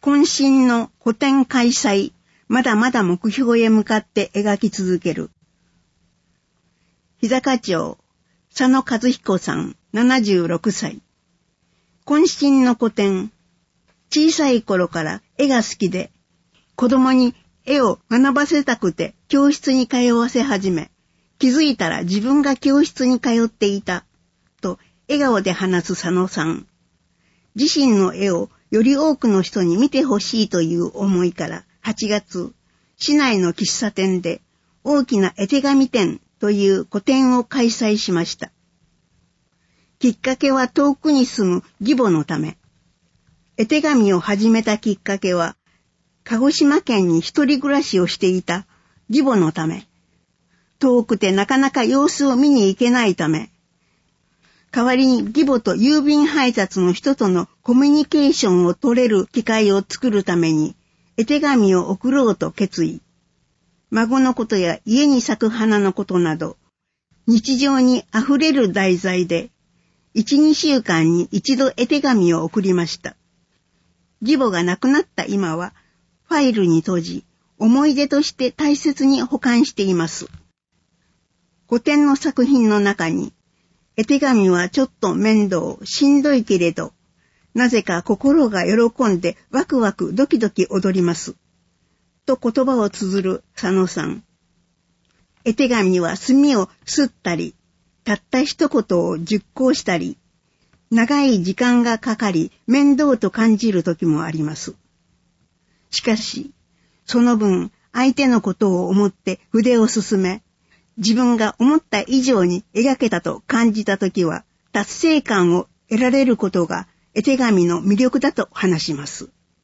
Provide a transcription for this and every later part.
渾身の個展開催、まだまだ目標へ向かって描き続ける。日高町、佐野和彦さん、76歳。渾身の個展。小さい頃から絵が好きで、子供に絵を学ばせたくて教室に通わせ始め、気づいたら自分が教室に通っていた、と笑顔で話す佐野さん。自身の絵をより多くの人に見てほしいという思いから8月、市内の喫茶店で大きな絵手紙展という個展を開催しました。きっかけは遠くに住む義母のため。絵手紙を始めたきっかけは、鹿児島県に一人暮らしをしていた義母のため。遠くてなかなか様子を見に行けないため。代わりに義母と郵便配達の人とのコミュニケーションを取れる機会を作るために、絵手紙を送ろうと決意。孫のことや家に咲く花のことなど、日常にあふれる題材で、1、2週間に一度絵手紙を送りました。義母が亡くなった今は、ファイルに閉じ、思い出として大切に保管しています。個展の作品の中に、絵手紙はちょっと面倒、しんどいけれど、なぜか心が喜んでワクワクドキドキ踊ります。と言葉を綴る佐野さん。絵手紙は墨を擦ったり、たった一言を熟考したり、長い時間がかかり面倒と感じる時もあります。しかし、その分相手のことを思って筆を進め、自分が思った以上に描けたと感じた時は、達成感を得られることが絵手紙の魅力だと話します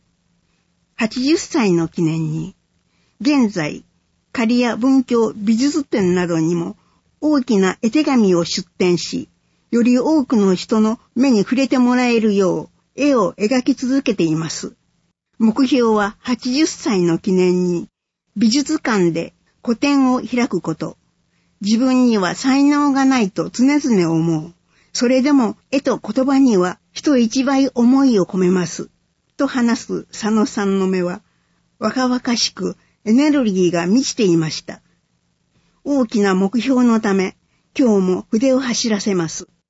。80歳の記念に、現在、刈谷文教美術展などにも大きな絵手紙を出展し、より多くの人の目に触れてもらえるよう絵を描き続けています。目標は80歳の記念に美術館で個展を開くこと。自分には才能がないと常々思う。それでも絵と言葉には人一倍思いを込めます。と話す佐野さんの目は若々しくエネルギーが満ちていました。大きな目標のため今日も筆を走らせます。